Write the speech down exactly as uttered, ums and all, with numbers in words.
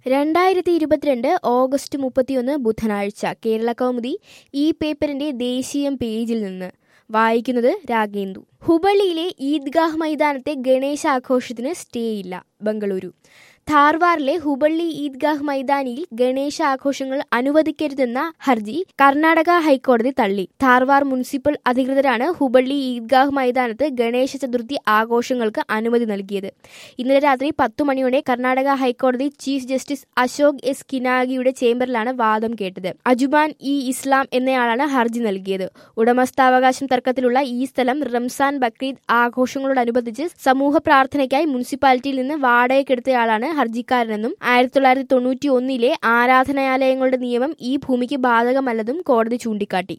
രണ്ടായിരത്തി ഇരുപത്തിരണ്ട് ഓഗസ്റ്റ് മുപ്പത്തിയൊന്ന് ബുധനാഴ്ച കേരളകൗമുദി ഈ പേപ്പറിന്റെ ദേശീയം പേജിൽ നിന്ന് വായിക്കുന്നത് രാഗേന്ദു. ഹുബള്ളിയിലെ ഈദ്ഗാഹ് മൈതാനത്തെ ഗണേശാഘോഷത്തിന് സ്റ്റേയില്ല. ബംഗളൂരു. ധാർവാറിലെ ഹുബള്ളി ഈദ്ഗാഹ് മൈതാനിയിൽ ഗണേശാഘോഷങ്ങൾ അനുവദിക്കരുതെന്ന ഹർജി കർണാടക ഹൈക്കോടതി തള്ളി. ധാർവാർ മുനിസിപ്പൽ അധികൃതരാണ് ഹുബള്ളി ഈദ്ഗാഹ് മൈതാനത്ത് ഗണേശ ചതുർത്ഥി ആഘോഷങ്ങൾക്ക് അനുമതി നൽകിയത്. ഇന്നലെ രാത്രി പത്തു മണിയോടെ കർണാടക ഹൈക്കോടതി ചീഫ് ജസ്റ്റിസ് അശോക് എസ് കിനാഗിയുടെ ചേംബറിലാണ് വാദം കേട്ടത്. അജുമാൻ ഇ ഇസ്ലാം എന്നയാളാണ് ഹർജി നൽകിയത്. ഉടമസ്ഥാവകാശം തർക്കത്തിലുള്ള ഈ സ്ഥലം റംസാൻ ബക്രീദ് ആഘോഷങ്ങളോടനുബന്ധിച്ച് സമൂഹ പ്രാർത്ഥനയ്ക്കായി മുനിസിപ്പാലിറ്റിയിൽ നിന്ന് വാടകയ്ക്കെടുത്തയാളാണ് ഹർജിക്കാരനെന്നും ആയിരത്തി തൊള്ളായിരത്തി തൊണ്ണൂറ്റി ഒന്നിലെ ആരാധനാലയങ്ങളുടെ നിയമം ഈ ഭൂമിക്ക് ബാധകമല്ലെന്നും കോടതി ചൂണ്ടിക്കാട്ടി.